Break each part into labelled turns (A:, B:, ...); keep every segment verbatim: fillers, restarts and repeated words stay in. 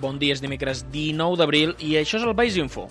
A: Bon dia, és dimecres dinou d'abril i això és el Valls Info.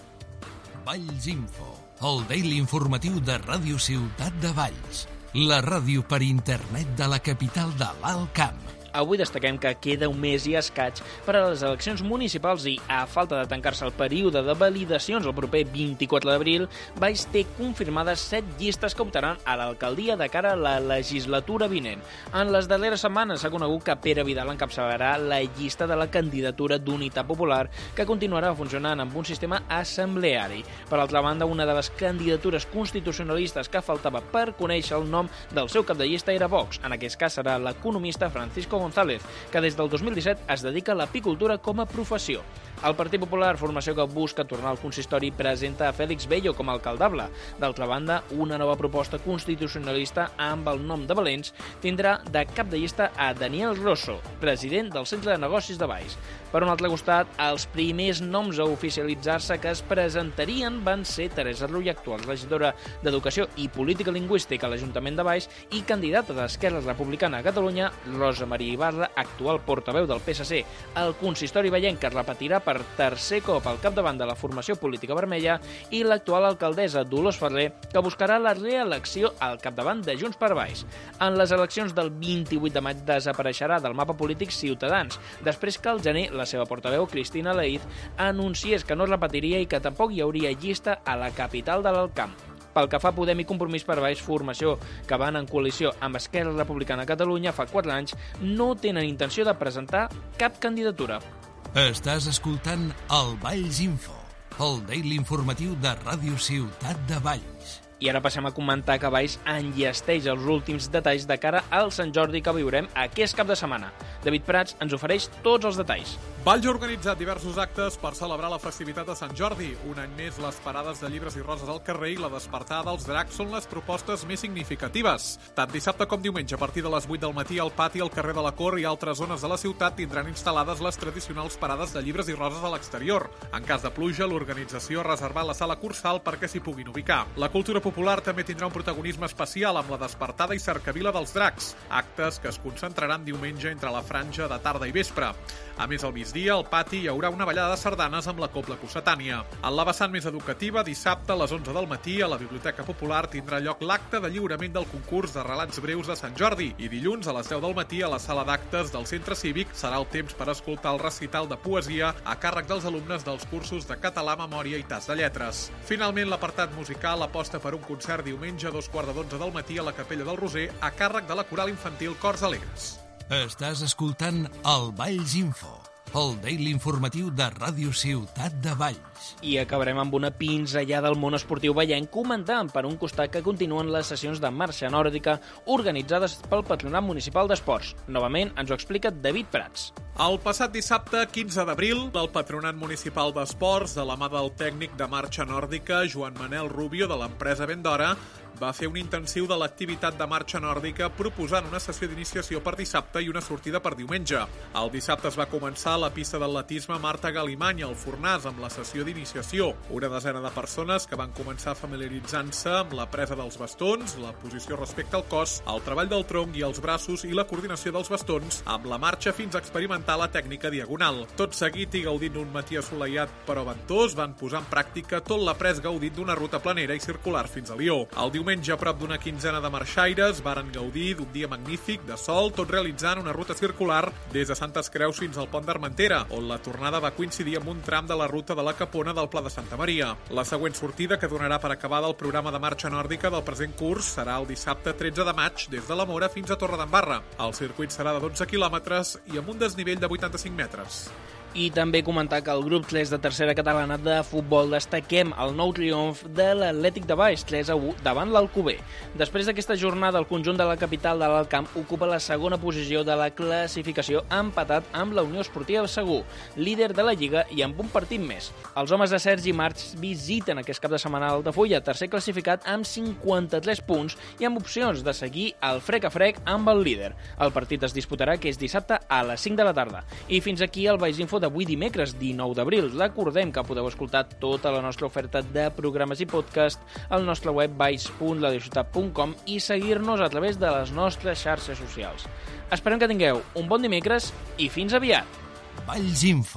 B: Valls Info, el daily informatiu de Ràdio Ciutat de Valls, la ràdio per internet de la capital de l'Alt Camp.
A: Avui destaquem que queda un mes i escaig per a les eleccions municipals i, a falta de tancar-se el període de validacions el proper vint-i-quatre d'abril, Valls té confirmades set llistes que optaran a l'alcaldia de cara a la legislatura vinent. En les darreres setmanes s'ha conegut que Pere Vidal encapçalarà la llista de la candidatura d'Unitat Popular, que continuarà funcionant amb un sistema assembleari. Per altra banda, una de les candidatures constitucionalistes que faltava per conèixer el nom del seu cap de llista era Vox. En aquest cas serà l'economista Francisco González, que des del dos mil disset es dedica a l'apicultura com a professió. El Partit Popular, formació que busca tornar al consistori, presenta a Félix Bello com a alcaldable. D'altra banda, una nova proposta constitucionalista amb el nom de Valens tindrà de cap de llista a Daniel Rosso, president del Centre de Negocis de Valls. Per un altre costat, els primers noms a oficialitzar-se que es presentarien van ser Teresa Rull, actual regidora d'Educació i Política Lingüística a l'Ajuntament de Valls, i candidata d'Esquerra Republicana a Catalunya, Rosa Maria Ibarra, actual portaveu del P S C al consistori vallenc, que repetirà per tercer cop al capdavant de la formació política vermella, i l'actual alcaldessa Dolors Ferrer, que buscarà la reelecció al capdavant de Junts per Valls. En les eleccions del vint-i-vuit de maig desapareixerà del mapa polític Ciutadans, després que al gener la seva portaveu, Cristina Leith, anunciés que no es repetiria i que tampoc hi hauria llista a la capital de l'Alt Camp. Pel que fa a Podem i Compromís per Valls, formació que van en coalició amb Esquerra Republicana a Catalunya fa quatre anys, no tenen intenció de presentar cap candidatura.
B: Estàs escoltant el Valls Info, el daily informatiu de Ràdio Ciutat de Valls.
A: I ara passem a comentar que Valls enllesteix els últims detalls de cara al Sant Jordi que viurem aquest cap de setmana. David Prats ens ofereix tots els detalls.
C: Valls ha organitzat diversos actes per celebrar la festivitat de Sant Jordi. Un any més, les parades de llibres i roses al carrer i la despertada dels dracs són les propostes més significatives. Tant dissabte com diumenge, a partir de les vuit del matí, al pati, al carrer de la Cor i altres zones de la ciutat tindran instal·lades les tradicionals parades de llibres i roses a l'exterior. En cas de pluja, l'organització ha reservat la sala Cursal perquè s'hi puguin ubicar. La cultura popular també tindrà un protagonisme especial amb la despertada i cercavila dels dracs, actes que es concentraran diumenge entre la franja de tarda i vespre. A més, al migdia, al pati, hi haurà una ballada de sardanes amb la Cobla Cossetània. En la vessant més educativa, dissabte a les onze del matí, a la Biblioteca Popular tindrà lloc l'acte de lliurament del concurs de relats breus de Sant Jordi, i dilluns a les deu del matí a la sala d'actes del Centre Cívic serà el temps per escoltar el recital de poesia a càrrec dels alumnes dels cursos de català, memòria i tas de lletres. Finalment, l'apartat musical aposta per un concert diumenge a dos quarts de dotze del matí a la Capella del Roser a càrrec de la coral infantil Cors Alegres.
B: Estàs escoltant el Valls Info, el daily informatiu de Ràdio Ciutat de Valls.
A: I acabarem amb una pinzellada al món esportiu vallenc, comentant per un costat que continuen les sessions de marxa nòrdica organitzades pel Patronat Municipal d'Esports. Novament ens ho explica David Prats.
C: El passat dissabte, quinze d'abril, el Patronat Municipal d'Esports, de la mà del tècnic de marxa nòrdica, Joan Manel Rubio, de l'empresa Vendora, va fer un intensiu de l'activitat de marxa nòrdica proposant una sessió d'iniciació per dissabte i una sortida per diumenge. El dissabte es va començar a la pista d'atletisme Marta Galimany al Fornàs amb la sessió d'iniciació. Una desena de persones que van començar familiaritzant-se amb la presa dels bastons, la posició respecte al cos, el treball del tronc i els braços i la coordinació dels bastons amb la marxa fins a experimentar la tècnica diagonal. Tot seguit i gaudint d'un matí assolellat però ventós, van posar en pràctica tot l'après gaudint d'una ruta planera i circular fins a Lió. El diumenge, a prop d'una quinzena de marxaires, varen gaudir d'un dia magnífic de sol, tot realitzant una ruta circular des de Santes Creus fins al Pont d'Armentera, on la tornada va coincidir amb un tram de la ruta de la Capona del Pla de Santa Maria. La següent sortida, que donarà per acabada el programa de marxa nòrdica del present curs, serà el dissabte tretze de maig, des de la Mora fins a Torredembarra. El circuit serà de dotze quilòmetres i amb un desnivell de vuitanta-cinc metres.
A: I també comentar que el grup tres de tercera catalana de futbol destaquem el nou triomf de l'Atlètic de Valls, tres a u davant l'Alcover. Després d'aquesta jornada, el conjunt de la capital de l'Alt Camp ocupa la segona posició de la classificació, empatat amb la Unió Esportiva Segur, líder de la Lliga i amb un partit més. Els homes de Sergi March visiten aquest cap de setmana a Altafulla, tercer classificat amb cinquanta-tres punts i amb opcions de seguir el frec a frec amb el líder. El partit es disputarà que és dissabte a les cinc de la tarda. I fins aquí el Valls Info d'avui dimecres dinou d'abril. Recordem que podeu escoltar tota la nostra oferta de programes i podcast al nostre web valls punt la ciutat punt com i seguir-nos a través de les nostres xarxes socials. Esperem que tingueu un bon dimecres i fins aviat!
B: Valls Info,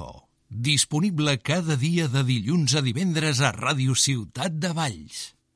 B: Disponible cada dia de dilluns a divendres a Ràdio Ciutat de Valls.